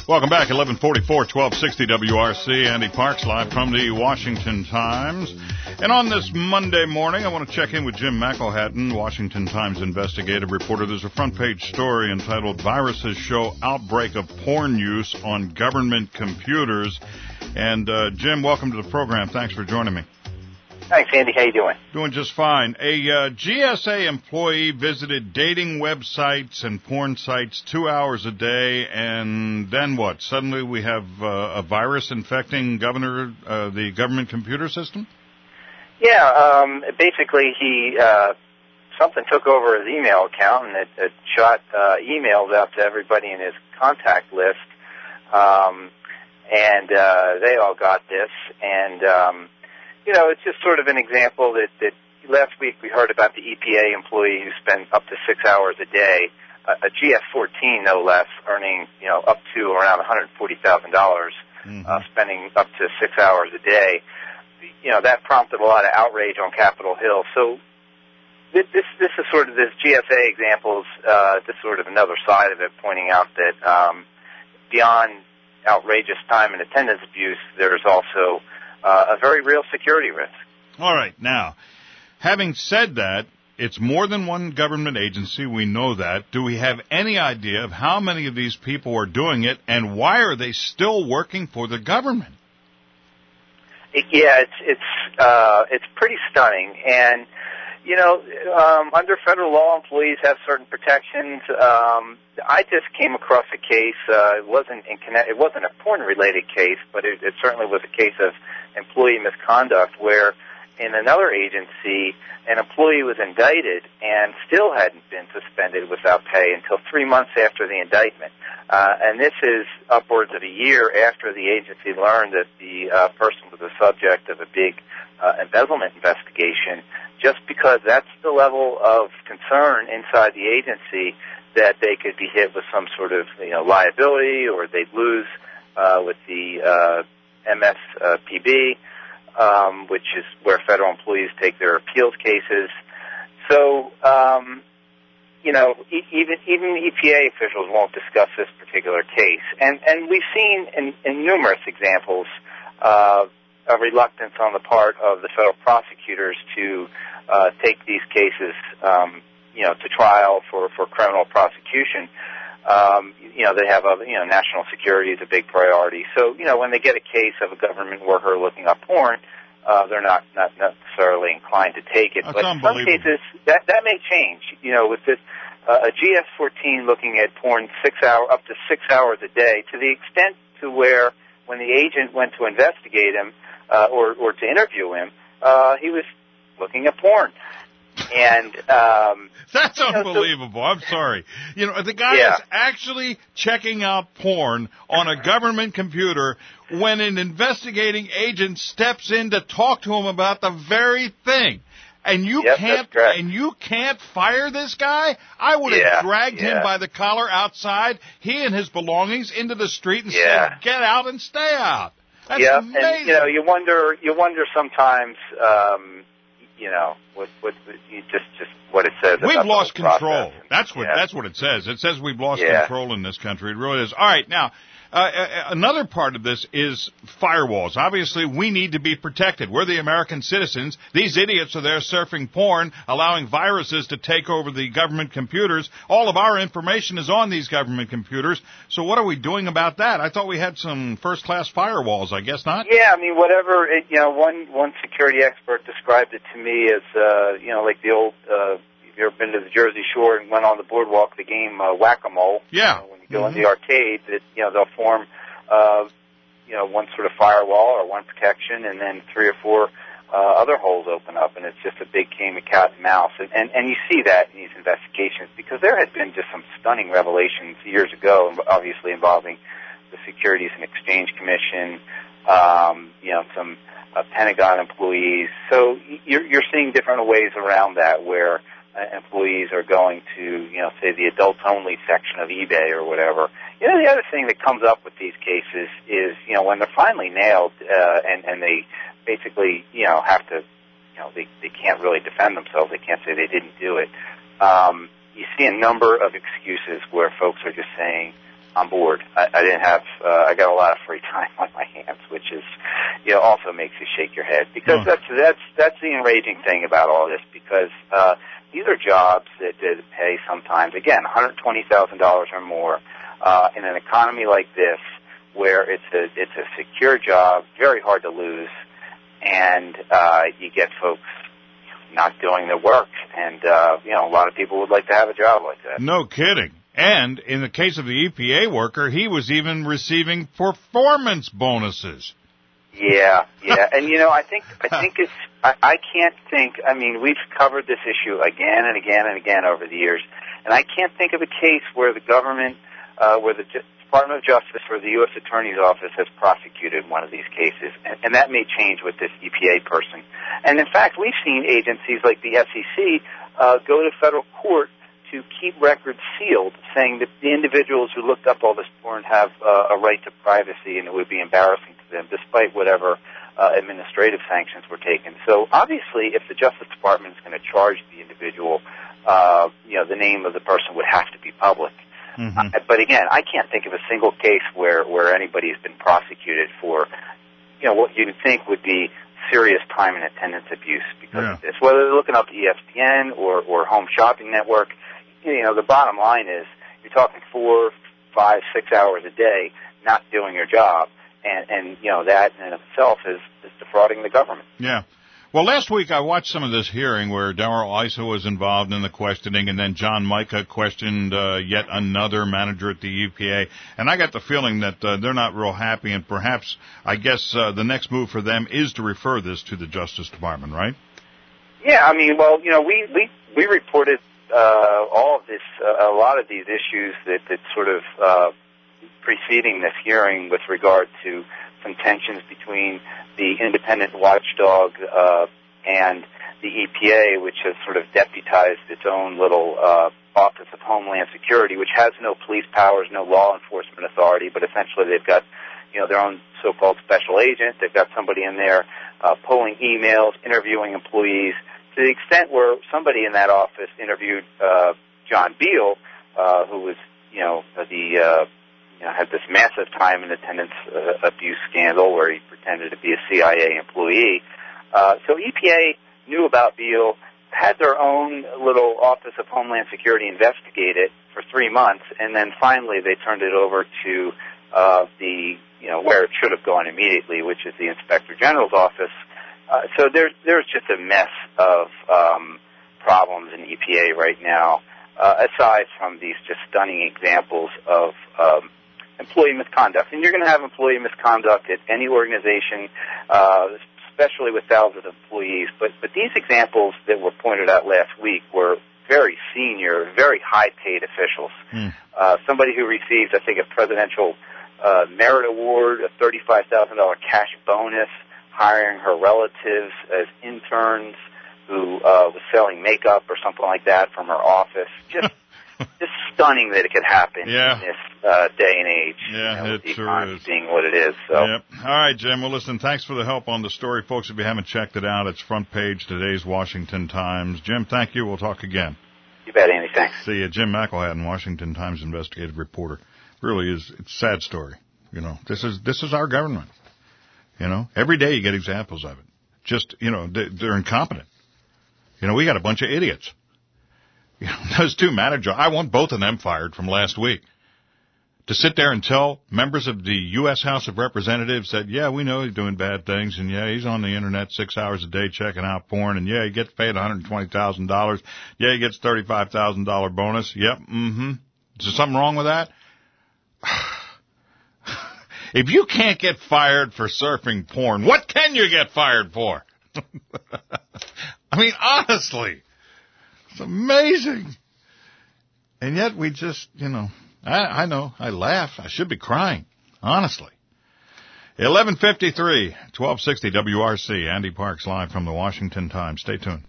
Welcome back, 1144, 1260 WRC. Andy Parks live from the Washington Times. And on this Monday morning, I want to check in with Jim McElhatton, Washington Times investigative reporter. There's a front page story entitled Viruses Show Outbreak of Porn Use on Government Computers. And Jim, welcome to the program. Thanks for joining me. Thanks, Andy. How you doing? Doing just fine. A GSA employee visited dating websites and porn sites 2 hours a day, and then what? Suddenly we have a virus infecting the government computer system? Yeah, basically he something took over his email account, and it shot emails out to everybody in his contact list, and they all got this, and it's just sort of an example that last week we heard about the EPA employee who spent up to 6 hours a day, a GS-14 no less, earning, up to around $140,000, spending up to 6 hours a day. That prompted a lot of outrage on Capitol Hill. So this is sort of this GSA examples, this sort of another side of it, pointing out that beyond outrageous time and attendance abuse, there's also a very real security risk. All right. Now, having said that, it's more than one government agency. We know that. Do we have any idea of how many of these people are doing it, and why are they still working for the government? It's pretty stunning. And, under federal law, employees have certain protections. I just came across a case. It wasn't a porn-related case, but it certainly was a case of employee misconduct where in another agency an employee was indicted and still hadn't been suspended without pay until 3 months after the indictment. And this is upwards of a year after the agency learned that the person was the subject of a big embezzlement investigation, just because that's the level of concern inside the agency that they could be hit with some sort of liability, or they'd lose with the MSPB, which is where federal employees take their appeals cases. So, even EPA officials won't discuss this particular case. And we've seen in numerous examples a reluctance on the part of the federal prosecutors to take these cases, to trial for criminal prosecution. They have national security is a big priority. So, when they get a case of a government worker looking up porn, they're not necessarily inclined to take it. That's but in some cases, that may change. With this, a GS-14 looking at porn up to 6 hours a day, to the extent to where when the agent went to investigate him, or to interview him, he was looking at porn. And that's unbelievable. I'm sorry. The guy is actually checking out porn on a government computer when an investigating agent steps in to talk to him about the very thing. And you can't fire this guy? I would have dragged him by the collar outside, he and his belongings, into the street and said, "Get out and stay out." That's amazing. And you wonder sometimes what it says. We've lost control. That's what it says. It says we've lost control in this country. It really is. All right, now, another part of this is firewalls. Obviously, we need to be protected. We're the American citizens. These idiots are there surfing porn, allowing viruses to take over the government computers. All of our information is on these government computers. So what are we doing about that? I thought we had some first-class firewalls. I guess not? Yeah, whatever. One security expert described it to me as, like the old, if you've ever been to the Jersey Shore and went on the boardwalk, the game Whack-A-Mole. Yeah. When you go in the arcade, they'll form, one sort of firewall or one protection, and then 3 or 4 other holes open up, and it's just a big game of cat and mouse. And you see that in these investigations, because there had been just some stunning revelations years ago, obviously involving the Securities and Exchange Commission, some Pentagon employees. So you're seeing different ways around that where employees are going to, say the adults-only section of eBay or whatever. The other thing that comes up with these cases is, when they're finally nailed and they basically, have to, they can't really defend themselves. They can't say they didn't do it. You see a number of excuses where folks are just saying, I'm bored. I didn't have. I got a lot of free time on my hands, which is, also makes you shake your head, because that's the enraging thing about all this, because these are jobs that pay sometimes, again, $120,000 or more, in an economy like this, where it's a secure job, very hard to lose, and you get folks not doing their work, and a lot of people would like to have a job like that. No kidding. And in the case of the EPA worker, he was even receiving performance bonuses. Yeah, and I think it's. I can't think. I mean, we've covered this issue again and again and again over the years, and I can't think of a case where the government, where the Department of Justice or the U.S. Attorney's Office has prosecuted one of these cases, and that may change with this EPA person. And in fact, we've seen agencies like the SEC go to federal court to keep records sealed, saying that the individuals who looked up all this porn have a right to privacy, and it would be embarrassing to them, despite whatever administrative sanctions were taken. So obviously, if the Justice Department is going to charge the individual, the name of the person would have to be public. Mm-hmm. But again, I can't think of a single case where anybody has been prosecuted for, what you'd think would be serious time and attendance abuse because of this. Whether they're looking up ESPN or Home Shopping Network, the bottom line is you're talking 4, 5, 6 hours a day not doing your job, and that in itself is defrauding the government. Yeah. Well, last week I watched some of this hearing where Darrell Issa was involved in the questioning, and then John Mica questioned yet another manager at the EPA, and I got the feeling that they're not real happy, and perhaps, I guess, the next move for them is to refer this to the Justice Department, right? Yeah, I mean, well, we reported all of this, a lot of these issues that sort of preceding this hearing with regard to some tensions between the independent watchdog and the EPA, which has sort of deputized its own little Office of Homeland Security, which has no police powers, no law enforcement authority, but essentially they've got their own so-called special agent. They've got somebody in there pulling emails, interviewing employees, to the extent where somebody in that office interviewed John Beale, who was had this massive time and attendance abuse scandal where he pretended to be a CIA employee. So EPA knew about Beale, had their own little Office of Homeland Security investigate it for 3 months, and then finally they turned it over to where it should have gone immediately, which is the Inspector General's office. So there's just a mess of problems in EPA right now, aside from these just stunning examples of employee misconduct. And you're going to have employee misconduct at any organization, especially with thousands of employees. But these examples that were pointed out last week were very senior, very high-paid officials. Somebody who received, I think, a presidential merit award, a $35,000 cash bonus, hiring her relatives as interns who was selling makeup or something like that from her office. Just stunning that it could happen in this day and age. Yeah, it sure is. Being what it is. So. Yep. All right, Jim. Well, listen, thanks for the help on the story. Folks, if you haven't checked it out, it's front page today's Washington Times. Jim, thank you. We'll talk again. You bet, Andy. Thanks. See you. Jim McElhatton, Washington Times investigative reporter. Really is, it's a sad story. This is our government. Every day you get examples of it. Just, they're incompetent. We got a bunch of idiots. Those two managers, I want both of them fired from last week. To sit there and tell members of the U.S. House of Representatives that, yeah, we know he's doing bad things, and yeah, he's on the internet 6 hours a day checking out porn, and yeah, he gets paid $120,000. Yeah, he gets $35,000 bonus. Yep, Is there something wrong with that? If you can't get fired for surfing porn, what can you get fired for? I mean, honestly, it's amazing. And yet we just, I know, I laugh. I should be crying, honestly. 11:53, 1260 WRC, Andy Parks live from the Washington Times. Stay tuned.